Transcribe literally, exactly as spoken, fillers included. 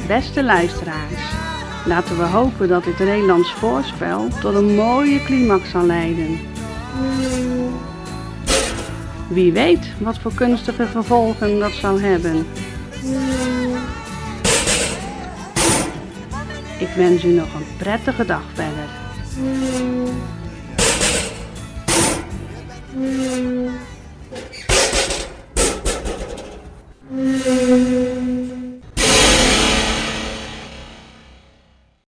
Beste luisteraars, laten we hopen dat dit Nederlands voorspel tot een mooie climax zal leiden. Wie weet wat voor kunstige gevolgen dat zal hebben. Ik wens u nog een prettige dag verder.